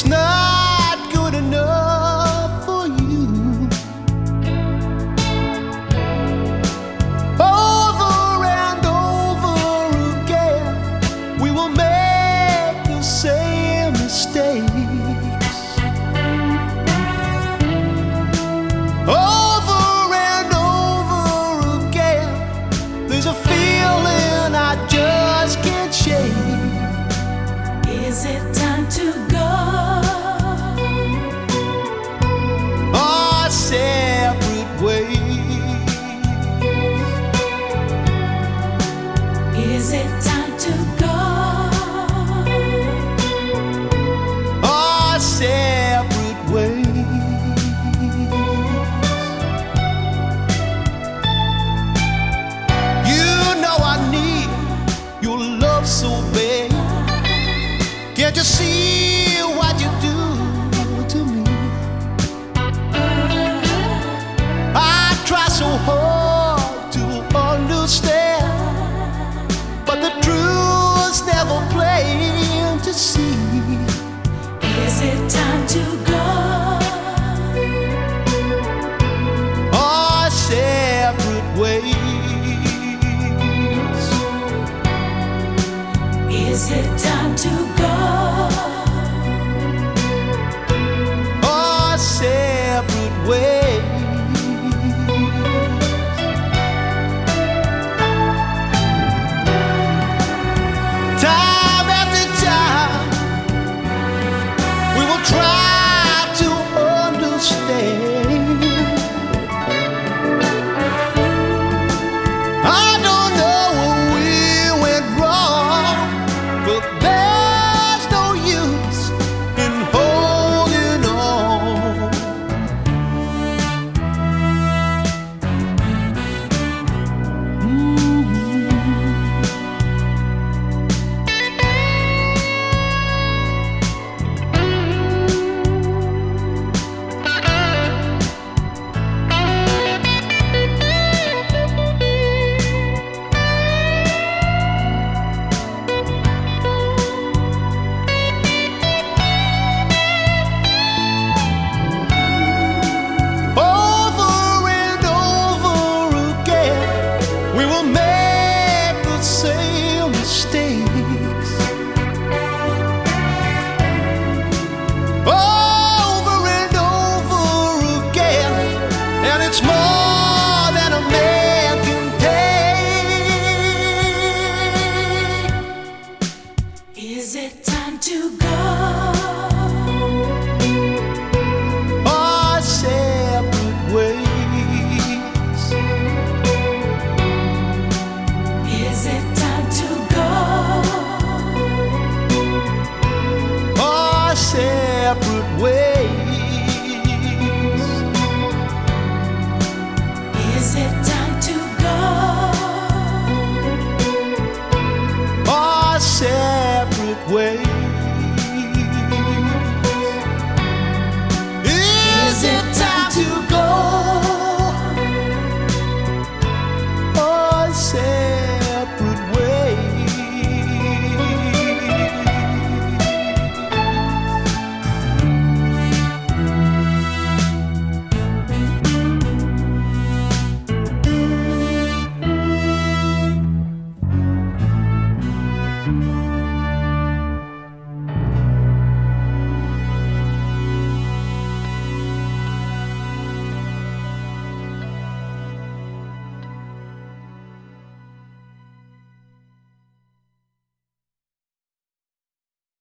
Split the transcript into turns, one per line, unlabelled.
not good enough for you. Over and over again, we will make the same mistakes. Over and over again, there's a feeling I just can't shake.
Is it time to go?
Our separate ways.
Is it time to go?
Our separate ways. You know I need your love so bad. Can't you see what you do to me? I try so hard to understand, but the truth's never plain to see.
Is it time to go?
Our separate ways.
Is it time to go?
Our separate ways.